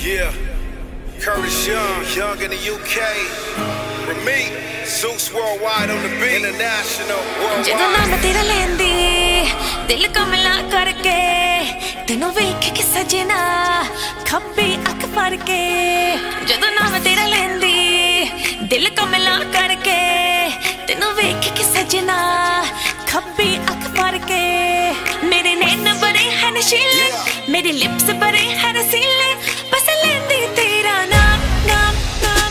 Yeah, Curtis Young in the UK. Ramit, Zeus worldwide on the beat. International, worldwide. ਜਦੋਂ ਨਾਮ ਤੇਰਾ ਲੈਂਦੀ ਦਿਲ ਕਮਲਾ ਕਰਕੇ ਤੈਨੂੰ ਵੇਖ ਕੇ ਸਜਣਾ ਖੱਬੀ ਅੱਖ ਫੜ ਕੇ ਜਦੋਂ ਨਾਮ ਤੇਰਾ ਲੈਂਦੀ ਦਿਲ ਕਮਲਾ ਕਰਕੇ ਤੈਨੂੰ ਵੇਖ ਕੇ ਸਜਣਾ ਖੱਬੀ ਅੱਖ ਫੜ ਕੇ ਮੇਰੇ ਨੈਣ ਬੜੇ ਹਨ ਨਸ਼ੀਲੇ ਮੇਰੇ ਲਿਪਸ ਬੜੇ ਹਨ ਰਸੀਲੇ ਬਸ ਲੈਂਦੀ ਤੇਰਾ ਨਾਮ ਨਾਮ ਨਾਮ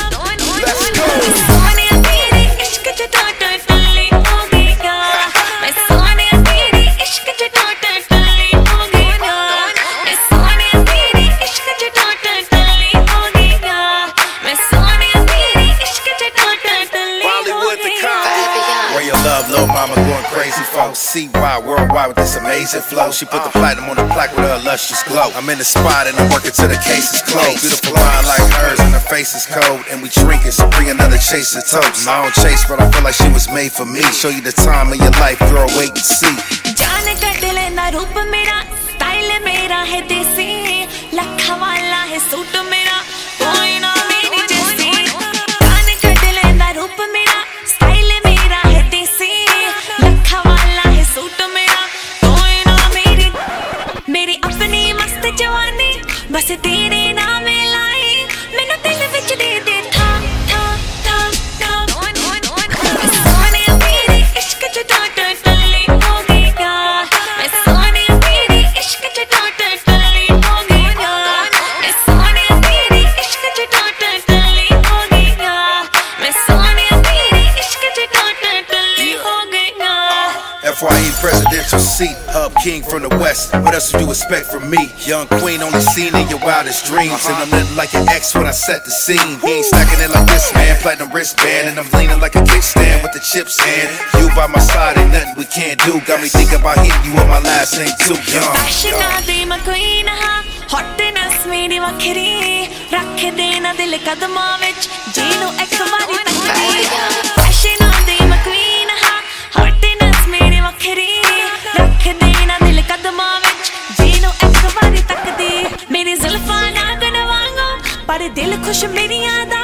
ਸੋਹਣਿਆ ਤੇਰੇ ਇਸ਼ਕ ਚ ਟੋਟਲ ਟੱਲੀ ਹੋ ਗਈਗਾ ਮੈਂ ਸੋਹਣਿਆ ਤੇਰੇ ਇਸ਼ਕ ਚ ਟੋਟਲ ਟੱਲੀ ਹੋ ਗਈਗਾ ਮੈਂ ਸੋਹਣਿਆ ਤੇਰੇ ਇਸ਼ਕ ਚ ਟੋਟਲ ਟੱਲੀ ਹੋ ਗਈਗਾ ਮੈਂ ਸੋਹਣਿਆ ਤੇਰੇ ਇਸ਼ਕ ਚ ਟੋਟਲ ਟੱਲੀ ਹੋ ਗਈਗਾ Where your love, little mama, going crazy, folks. CY worldwide with this amazing flow. She put the platinum on the plaque with her luscious glow. I'm in the spot and I'm working till the case is closed. Beautiful mind like hers and her face is cold. And we drinking, so bring another chaser toast. I don't chase, but I feel like she was made for me. Show you the time of your life, girl, wait and see. जान कट लेना रूप मेरा style मेरा है देसी लखा वाला है सूट मेरा कोई ना मेरी जैसी जान कट लेना रूप मेरा स्टाइल मेरा है देसी लखा वाला है सूट मेरा कोई ना मेरी अपनी मस्त जवानी बस तेरे नाम लाई मैनू दिल विच दे दे था सोने तेरे इश्क च टोटल टल्ली हो गईगा मैं सोने तेरे इश्क च टोटल टल्ली हो गईगा मैं सोने तेरे इश्क च टोटल टल्ली हो गईगा मैं सोने तेरे इश्क च टोटल टल्ली हो गईगा FYE presidential seat, hub king from the west. What else would you expect from me? Young queen only seen in your wildest dreams. And I'm nothing like your ex when I set the scene. He ain't stacking it like this, man. Platinum wristband, and I'm leaning like a kickstand with the chips in. You by my side, ain't nothing we can't do. Got me thinking about hitting you with my last name too. Young. Fashion दी मैं queen हाँ, hotness मेरी वखरी रख देना दिल कदमां विच जीनू एक बारी तकदी Fashion दी मैं queen हाँ, hotness मेरी वखरी रख देना दिल कदमां विच जीनू एक बारी तकदी मेरी जुल्फां नागन वांगू पर दिल खुश मेरियां दा